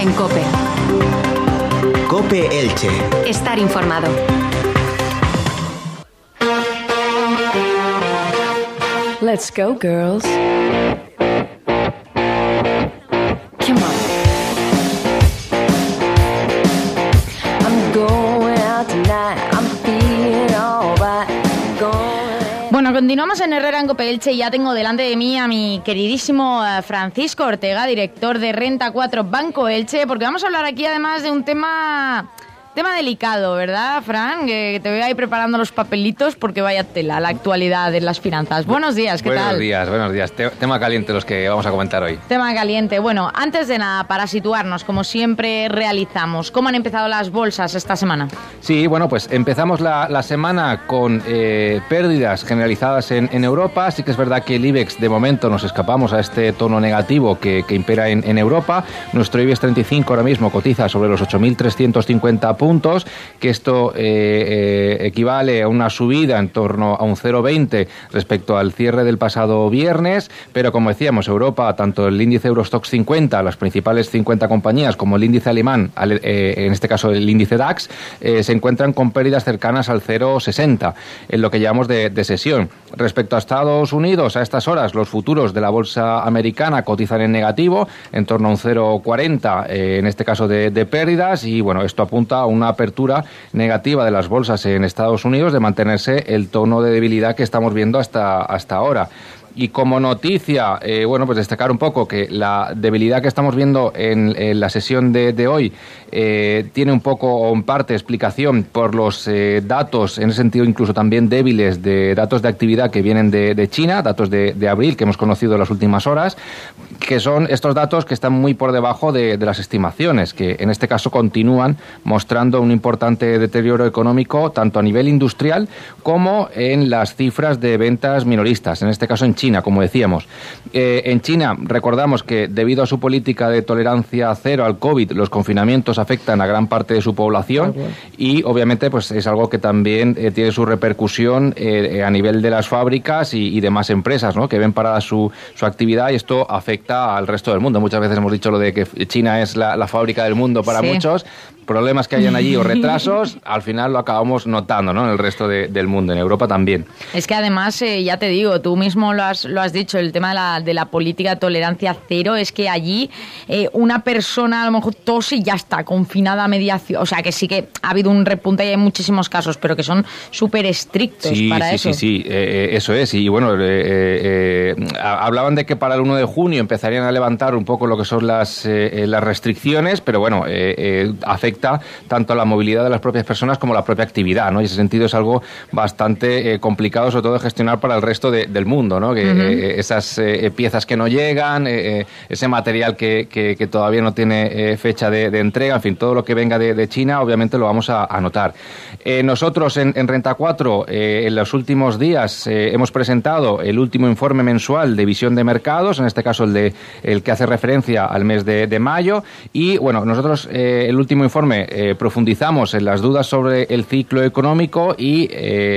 en COPE. COPE Elche. Estar informado. Let's go, girls. Come on. I'm going out tonight. I'm feeling alright. Bueno, continuamos en Herrera en COPE Elche y ya tengo delante de mí a mi queridísimo Francisco Ortega, director de Renta 4 Banco Elche, porque vamos a hablar aquí además de un tema delicado, ¿verdad, Fran? Que te voy a ir preparando los papelitos porque vaya tela, la actualidad de las finanzas. Buenos días, ¿qué tal? Buenos días. Tema caliente los que vamos a comentar hoy. Tema caliente. Bueno, antes de nada, para situarnos, como siempre realizamos, ¿cómo han empezado las bolsas esta semana? Sí, bueno, pues empezamos la semana con pérdidas generalizadas en Europa. Sí que es verdad que el IBEX, de momento, nos escapamos a este tono negativo que impera en Europa. Nuestro IBEX 35 ahora mismo cotiza sobre los 8.350 puntos, que esto equivale a una subida en torno a un 0,20 respecto al cierre del pasado viernes, pero como decíamos, Europa, tanto el índice Eurostoxx 50, las principales 50 compañías, como el índice alemán, en este caso el índice DAX, se encuentran con pérdidas cercanas al 0,60 en lo que llevamos de sesión. Respecto a Estados Unidos, a estas horas, los futuros de la bolsa americana cotizan en negativo, en torno a un 0,40 en este caso de pérdidas, y bueno, esto apunta a una apertura negativa de las bolsas en Estados Unidos, de mantenerse el tono de debilidad que estamos viendo hasta ahora. Y como noticia, pues destacar un poco que la debilidad que estamos viendo en la sesión de hoy tiene un poco o en parte explicación por los datos, en ese sentido incluso también débiles, de datos de actividad que vienen de China, datos de abril que hemos conocido en las últimas horas, que son estos datos que están muy por debajo de las estimaciones, que en este caso continúan mostrando un importante deterioro económico tanto a nivel industrial como en las cifras de ventas minoristas, en este caso en China, como decíamos. En China, recordamos que debido a su política de tolerancia cero al COVID, los confinamientos afectan a gran parte de su población y obviamente pues es algo que también tiene su repercusión a nivel de las fábricas y demás empresas, ¿no?, que ven parada su actividad, y esto afecta al resto del mundo. Muchas veces hemos dicho lo de que China es la fábrica del mundo para muchos. Problemas que hayan allí o retrasos, al final lo acabamos notando, ¿no?, en el resto del mundo, en Europa también. Es que además, ya te digo, tú mismo lo has dicho, el tema de la política de tolerancia cero, es que allí una persona a lo mejor tose y ya está, confinada a mediación. O sea, que sí que ha habido un repunte y hay muchísimos casos, pero que son súper estrictos para eso. Sí, eso es. Y bueno, hablaban de que para el 1 de junio empezarían a levantar un poco lo que son las restricciones, pero bueno, afecta tanto a la movilidad de las propias personas como a la propia actividad, ¿no? Y ese sentido es algo bastante complicado, sobre todo de gestionar para el resto del mundo, ¿no? Que esas piezas que no llegan, ese material que todavía no tiene fecha de entrega, en fin, todo lo que venga de China, obviamente lo vamos a notar. Nosotros en Renta 4, en los últimos días, hemos presentado el último informe mensual de visión de mercados, en este caso el que hace referencia al mes de mayo, y bueno, nosotros el último informe profundizamos en las dudas sobre el ciclo económico y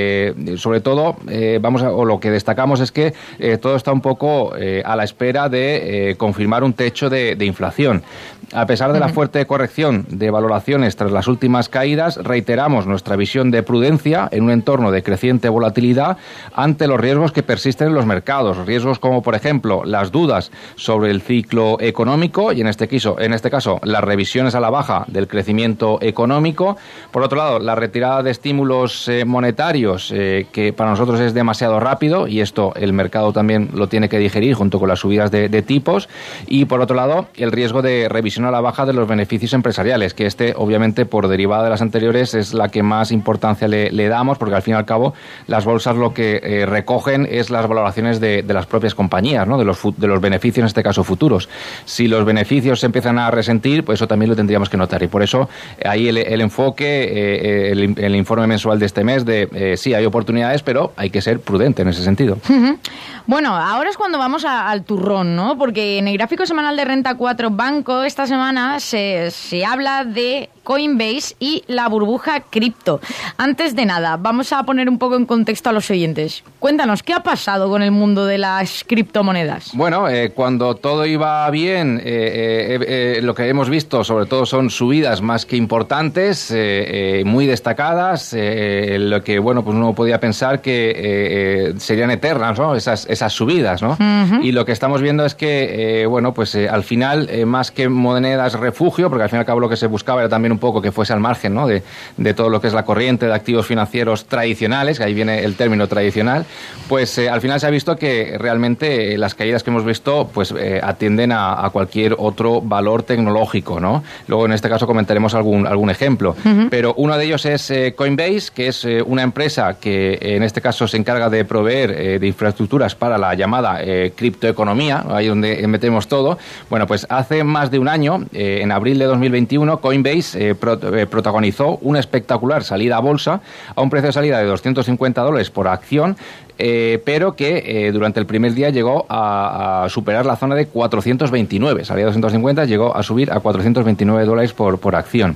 sobre todo lo que destacamos es que todo está un poco a la espera de confirmar un techo de inflación. A pesar de la fuerte corrección de valoraciones tras las últimas caídas, reiteramos nuestra visión de prudencia en un entorno de creciente volatilidad ante los riesgos que persisten en los mercados, riesgos como por ejemplo las dudas sobre el ciclo económico y en este caso las revisiones a la baja del crecimiento económico. Por otro lado, la retirada de estímulos monetarios, que para nosotros es demasiado rápido, y esto el mercado también lo tiene que digerir junto con las subidas de tipos. Y por otro lado, el riesgo de revisión a la baja de los beneficios empresariales, que obviamente por derivada de las anteriores es la que más importancia le damos, porque al fin y al cabo las bolsas lo que recogen es las valoraciones de las propias compañías, ¿no?, de los beneficios, en este caso futuros. Si los beneficios se empiezan a resentir, pues eso también lo tendríamos que notar, y por eso ahí el enfoque, el informe mensual de este mes sí, hay oportunidades, pero hay que ser prudente en ese sentido. Bueno, ahora es cuando vamos al turrón, ¿no? Porque en el gráfico semanal de Renta 4 Banco esta semana se habla de Coinbase y la burbuja cripto. Antes de nada, vamos a poner un poco en contexto a los oyentes. Cuéntanos, ¿qué ha pasado con el mundo de las criptomonedas? Bueno, cuando todo iba bien, lo que hemos visto sobre todo son subidas más que importantes, muy destacadas, lo que, bueno, pues uno podía pensar que serían eternas, ¿no? Esas subidas, ¿no? Uh-huh. Y lo que estamos viendo es que, bueno, pues al final, más que monedas refugio, porque al fin y al cabo lo que se buscaba era también un poco que fuese al margen, ¿no? de todo lo que es la corriente de activos financieros tradicionales, que ahí viene el término tradicional, pues al final se ha visto que realmente las caídas que hemos visto pues atienden a cualquier otro valor tecnológico, ¿no? Luego en este caso comentaremos algún ejemplo, uh-huh. Pero uno de ellos es Coinbase, que es una empresa que en este caso se encarga de proveer de infraestructuras para la llamada criptoeconomía, ahí donde metemos todo. Bueno, pues hace más de un año, en abril de 2021, Coinbase protagonizó una espectacular salida a bolsa a un precio de salida de $250 por acción, pero que durante el primer día llegó a superar la zona de 429. Salía de 250, llegó a subir a $429 por acción.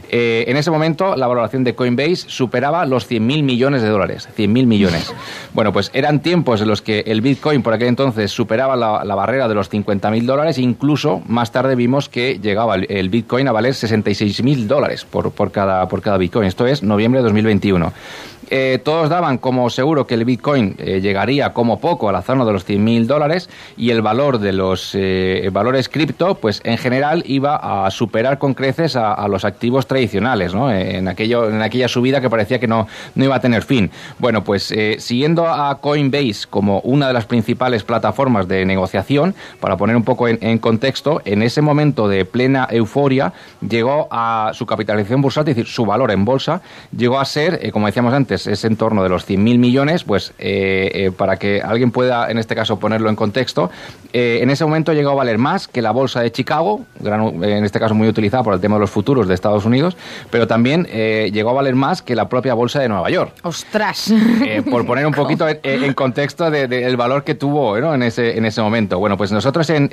En ese momento, la valoración de Coinbase superaba los 100.000 millones de dólares. 100.000 millones. Bueno, pues eran tiempos en los que el Bitcoin por aquel entonces superaba la barrera de los $50.000. Incluso más tarde vimos que llegaba el Bitcoin a valer $66.000 por cada Bitcoin. Esto es noviembre de 2021. Todos daban como seguro que el Bitcoin llegaría como poco a la zona de los $100.000 y el valor de los valores cripto, pues en general iba a superar con creces a los activos tradicionales, ¿no? En aquella subida que parecía que no iba a tener fin. Bueno, pues siguiendo a Coinbase como una de las principales plataformas de negociación, para poner un poco en contexto, en ese momento de plena euforia llegó a su capitalización bursátil, es decir, su valor en bolsa, llegó a ser, como decíamos antes, es en torno de los 100.000 millones, pues para que alguien pueda, en este caso, ponerlo en contexto, en ese momento llegó a valer más que la bolsa de Chicago, en este caso muy utilizada por el tema de los futuros de Estados Unidos, pero también llegó a valer más que la propia bolsa de Nueva York. ¡Ostras! Por poner un poquito en contexto del valor que tuvo, ¿no? en ese momento. Bueno, pues nosotros el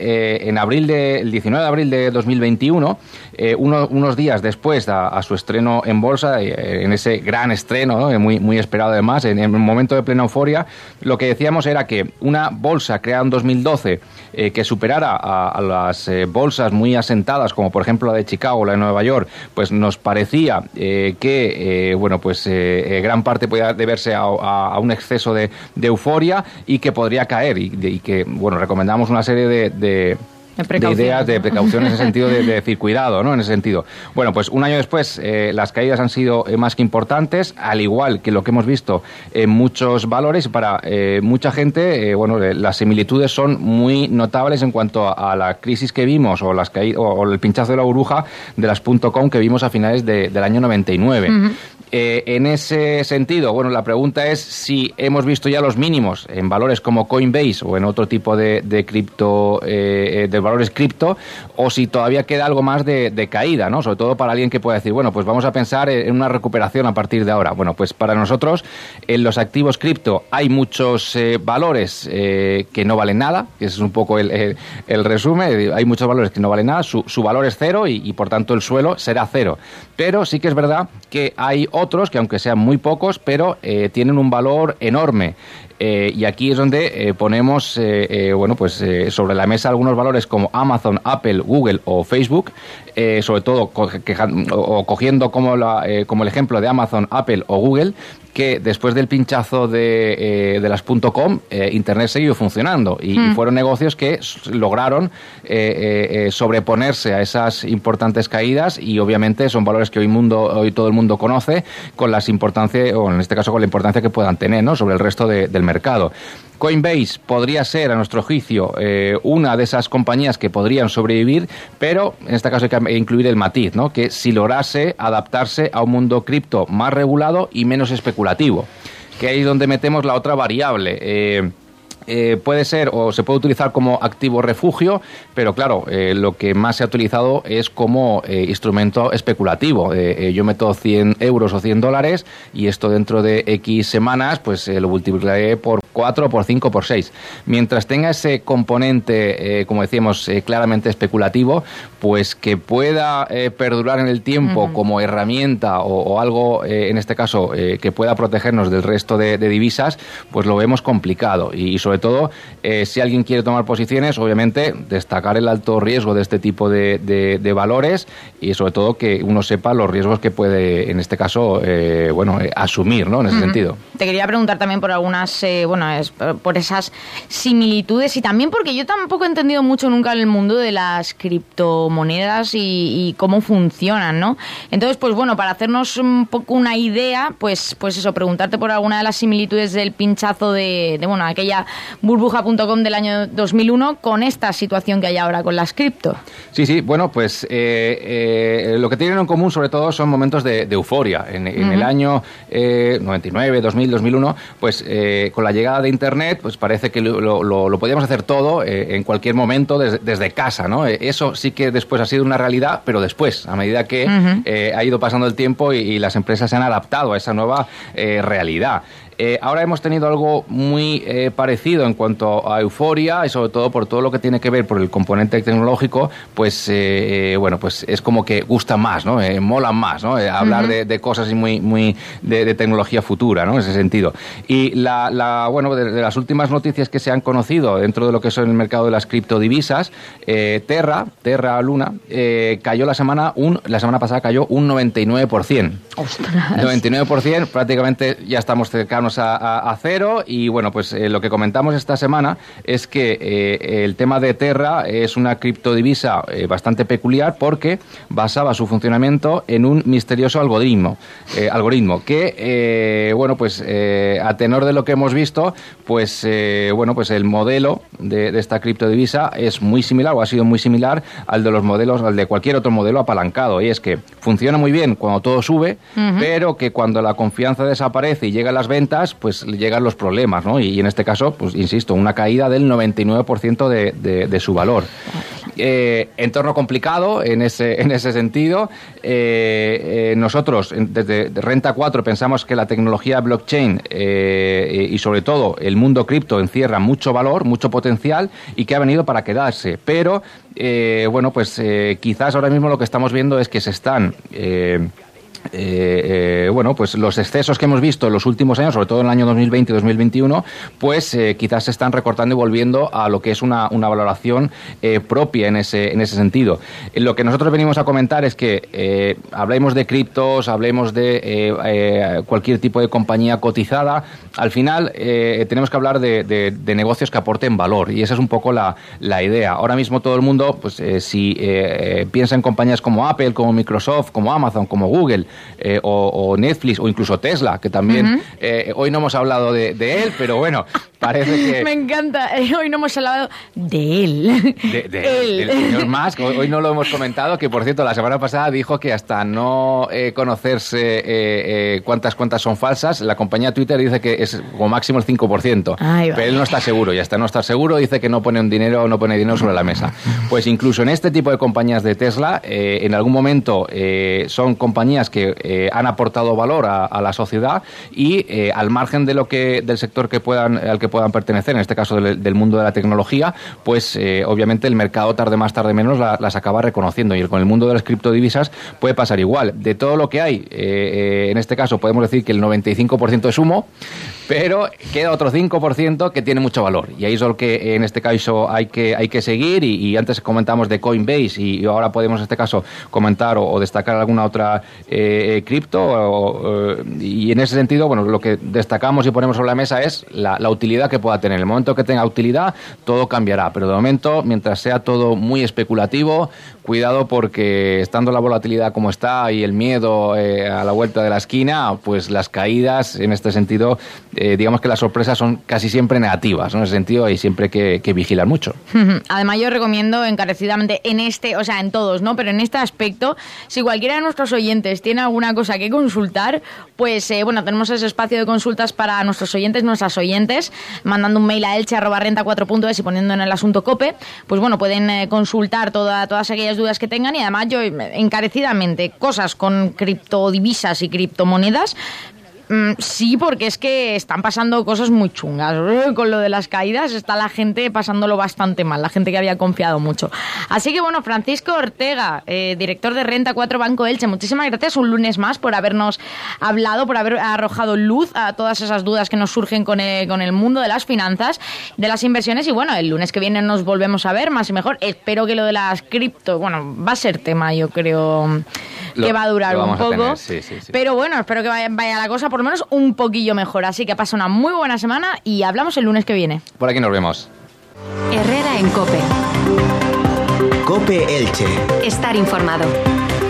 19 de abril de 2021, unos días después a su estreno en bolsa, en ese gran estreno, ¿no? Muy esperado además, en el momento de plena euforia, lo que decíamos era que una bolsa creada en 2012 que superara a las bolsas muy asentadas, como por ejemplo la de Chicago o la de Nueva York, pues nos parecía que gran parte podía deberse a un exceso de euforia y que podría caer y que, bueno, recomendamos una serie de ideas, de precauciones en ese sentido, de decir cuidado, ¿no? En ese sentido. Bueno, pues un año después las caídas han sido más que importantes, al igual que lo que hemos visto en muchos valores. Para mucha gente, las similitudes son muy notables en cuanto a la crisis que vimos o las caídas o el pinchazo de la burbuja de las .com que vimos a finales del año 99. Uh-huh. En ese sentido, bueno, la pregunta es si hemos visto ya los mínimos en valores como Coinbase o en otro tipo de cripto, de valores cripto, o si todavía queda algo más de caída, ¿no? Sobre todo para alguien que pueda decir, bueno, pues vamos a pensar en una recuperación a partir de ahora. Bueno, pues para nosotros, en los activos cripto hay muchos valores que no valen nada, que ese es un poco el resumen. Hay muchos valores que no valen nada, su valor es cero y por tanto el suelo será cero. Pero sí que es verdad que hay otros que, aunque sean muy pocos, pero tienen un valor enorme. Y aquí es donde ponemos sobre la mesa algunos valores como Amazon, Apple, Google o Facebook, sobre todo cogiendo como el ejemplo de Amazon, Apple o Google, que después del pinchazo de las .com, Internet siguió funcionando y fueron negocios que lograron sobreponerse a esas importantes caídas, y obviamente son valores que hoy todo el mundo conoce, con las importancias, o en este caso con la importancia que puedan tener, ¿no?, sobre el resto del mercado. Coinbase podría ser, a nuestro juicio, una de esas compañías que podrían sobrevivir, pero en este caso hay que incluir el matiz, ¿no?, que si lograse adaptarse a un mundo cripto más regulado y menos especulativo, que ahí es donde metemos la otra variable. puede ser o se puede utilizar como activo refugio, pero claro, lo que más se ha utilizado es como instrumento especulativo. Yo meto 100 euros o 100 dólares y esto dentro de X semanas pues lo multiplicaré por 4, por 5, por 6. Mientras tenga ese componente, como decíamos, claramente especulativo, pues que pueda perdurar en el tiempo como herramienta o algo, en este caso, que pueda protegernos del resto de divisas, pues lo vemos complicado. Y sobre todo, si alguien quiere tomar posiciones, obviamente destacar el alto riesgo de este tipo de valores y sobre todo que uno sepa los riesgos que puede, en este caso, asumir, ¿no? En ese sentido. Te quería preguntar también por algunas, por esas similitudes y también porque yo tampoco he entendido mucho nunca el mundo de las criptomonedas y cómo funcionan, ¿no? Entonces, pues bueno, para hacernos un poco una idea, pues eso, preguntarte por alguna de las similitudes del pinchazo de aquella burbuja.com del año 2001 con esta situación que hay ahora con las cripto. Sí, bueno, pues lo que tienen en común sobre todo son momentos de euforia. En el año 99, 2000, 2001, pues con la llegada de Internet, pues parece que lo podíamos hacer todo en cualquier momento desde casa, ¿no? Eso sí que después ha sido una realidad, pero después, a medida que ha ido pasando el tiempo y las empresas se han adaptado a esa nueva realidad. Ahora hemos tenido algo muy parecido en cuanto a euforia y sobre todo por todo lo que tiene que ver por el componente tecnológico, pues pues es como que gusta más, ¿no? Mola más, ¿no? Hablar de cosas muy de tecnología futura, ¿no? En ese sentido. Y de las últimas noticias que se han conocido dentro de lo que es el mercado de las criptodivisas, Terra Luna, cayó la semana pasada cayó un 99%. ¡Ostras! 99%, prácticamente ya estamos cercanos a cero y bueno, pues lo que comentamos esta semana es que el tema de Terra es una criptodivisa bastante peculiar porque basaba su funcionamiento en un misterioso algoritmo que, a tenor de lo que hemos visto, pues el modelo de esta criptodivisa es muy similar o ha sido muy similar al de cualquier otro modelo apalancado, y es que funciona muy bien cuando todo sube, pero que cuando la confianza desaparece y llegan las ventas, pues llegan los problemas, ¿no? Y en este caso, pues insisto, una caída del 99% de su valor. Entorno complicado en ese sentido. Nosotros, desde Renta 4, pensamos que la tecnología blockchain y sobre todo el mundo cripto encierra mucho valor, mucho potencial y que ha venido para quedarse. Pero, quizás ahora mismo lo que estamos viendo es que se están... pues los excesos que hemos visto en los últimos años, sobre todo en el año 2020 y 2021, pues quizás se están recortando y volviendo a lo que es una valoración propia en ese sentido. Lo que nosotros venimos a comentar es que hablemos de criptos, hablemos de cualquier tipo de compañía cotizada, al final tenemos que hablar de negocios que aporten valor, y esa es un poco la idea. Ahora mismo todo el mundo, pues si piensa en compañías como Apple, como Microsoft, como Amazon, como Google, o Netflix o incluso Tesla, que también hoy no hemos hablado de él, pero bueno, parece que... Me encanta, hoy no hemos hablado de él. Del señor Musk, hoy no lo hemos comentado, que por cierto la semana pasada dijo que hasta no conocerse cuántas cuentas son falsas, la compañía Twitter dice que es como máximo el 5%, pero él no está seguro, y hasta no estar seguro dice que no pone dinero sobre la mesa. Pues incluso en este tipo de compañías de Tesla, en algún momento son compañías que han aportado valor a la sociedad y al margen de del sector al que puedan pertenecer, en este caso del mundo de la tecnología, pues obviamente el mercado tarde más tarde menos las acaba reconociendo, y con el mundo de las criptodivisas puede pasar igual. De todo lo que hay, en este caso podemos decir que el 95% es humo, pero queda otro 5% que tiene mucho valor, y ahí es lo que en este caso hay que seguir, y antes comentamos de Coinbase y ahora podemos en este caso comentar o destacar alguna otra cripto, y en ese sentido, bueno, lo que destacamos y ponemos sobre la mesa es la utilidad que pueda tener. En el momento que tenga utilidad, todo cambiará, pero de momento, mientras sea todo muy especulativo, cuidado, porque estando la volatilidad como está y el miedo a la vuelta de la esquina, pues las caídas en este sentido digamos que las sorpresas son casi siempre negativas, ¿no? En ese sentido hay siempre que vigilar mucho. Además, yo recomiendo encarecidamente en todos, ¿no? Pero en este aspecto, si cualquiera de nuestros oyentes tiene alguna cosa que consultar, pues tenemos ese espacio de consultas para nuestros oyentes, nuestras oyentes, mandando un mail a elche@renta4.es y poniendo en el asunto COPE, pues pueden consultar todas aquellas dudas que tengan, y además yo encarecidamente cosas con criptodivisas y criptomonedas. Sí, porque es que están pasando cosas muy chungas. Con lo de las caídas está la gente pasándolo bastante mal, la gente que había confiado mucho. Así que Francisco Ortega, director de Renta 4 Banco Elche, muchísimas gracias un lunes más por habernos hablado, por haber arrojado luz a todas esas dudas que nos surgen con el mundo de las finanzas, de las inversiones, y el lunes que viene nos volvemos a ver más y mejor. Espero que lo de las cripto, va a ser tema, yo creo que va a durar un poco, sí. Pero espero que vaya la cosa por lo menos un poquillo mejor. Así que pasa una muy buena semana y hablamos el lunes que viene. Por aquí nos vemos. Herrera en COPE. COPE Elche. Estar informado.